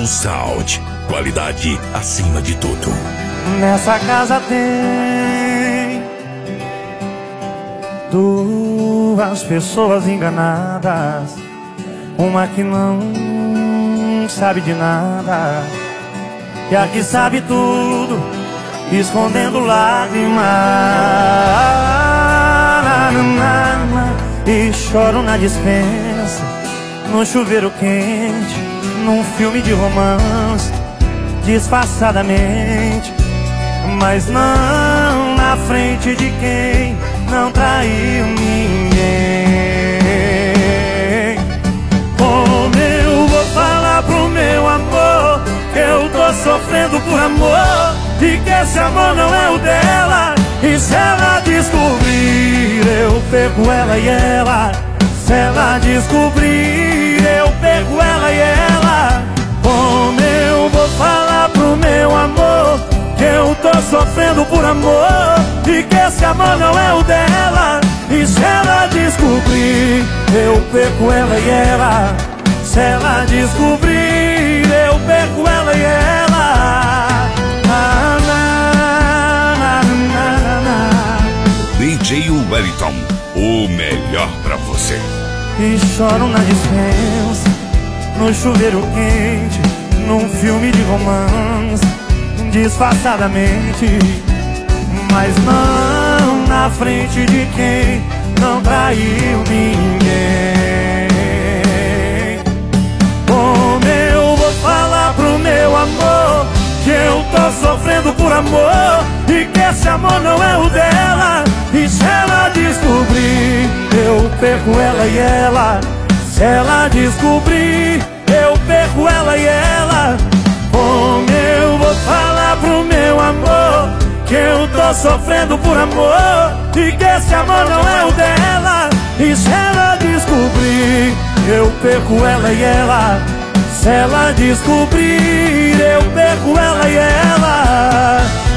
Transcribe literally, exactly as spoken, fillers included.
Sul Sound, qualidade acima de tudo. Nessa casa tem duas pessoas enganadas, uma que não sabe de nada e a que sabe tudo, escondendo lágrimas. E choro na dispensa, no chuveiro quente, num filme de romance, disfarçadamente, mas não na frente de quem não traiu ninguém. Como eu vou falar pro meu amor que eu tô sofrendo por amor e que esse amor não é o dela? E se ela descobrir, eu perco ela e ela. Se ela descobrir, eu perco ela e ela. Como eu vou falar pro meu amor que eu tô sofrendo por amor e que esse amor não é o dela? E se ela descobrir, eu perco ela e ela. Se ela descobrir, eu perco ela e ela. Ah, na, na, na, na. D J Wellington, o melhor pra você. E choro na dispensa, no chuveiro quente, num filme de romance, disfarçadamente, mas não na frente de quem não traiu ninguém. Como eu vou falar pro meu amor que eu tô sofrendo por amor e que esse amor não é o dela? E se ela descobrir, eu perco ela e ela. Se ela descobrir, eu perco ela e ela. Como eu vou falar pro meu amor que eu tô sofrendo por amor e que esse amor não é o dela? E se ela descobrir, eu perco ela e ela. Se ela descobrir, eu perco ela e ela.